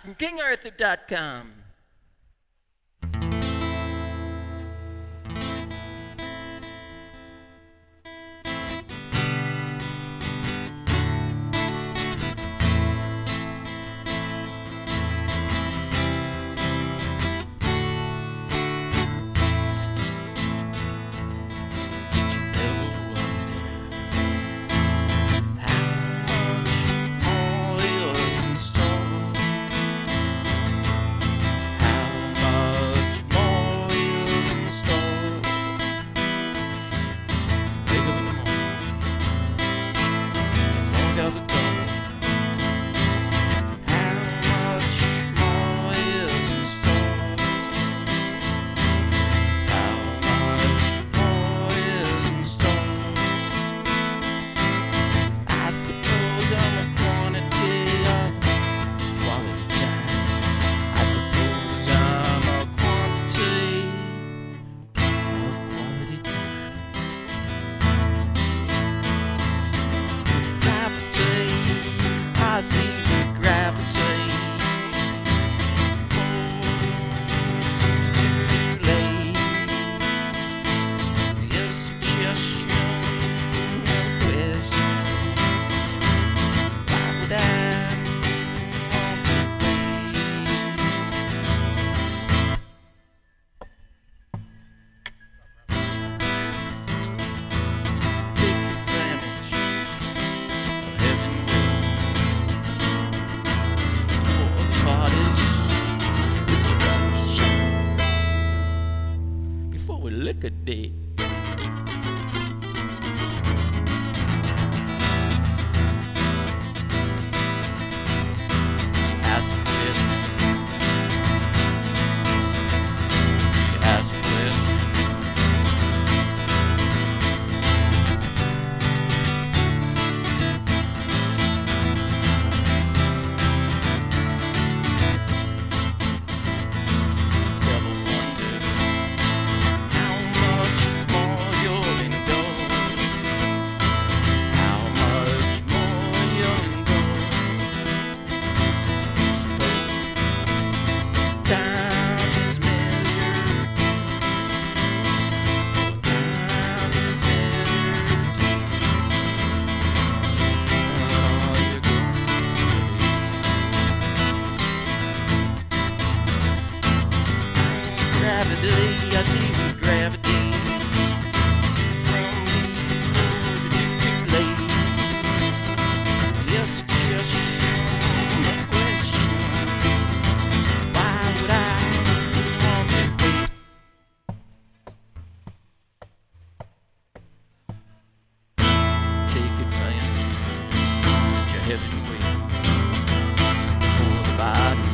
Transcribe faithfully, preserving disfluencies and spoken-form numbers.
from king arthur dot com. I see gravity. Too late. Your suggestion, no question. Why would I want to be? Take advantage of heaven. Before we lick a day. Ask a question. Ask a question. Gravity, I see gravity. From too late. Yes, just a question. Why would I want to wait? Take it, man. Your heaven way. For the body.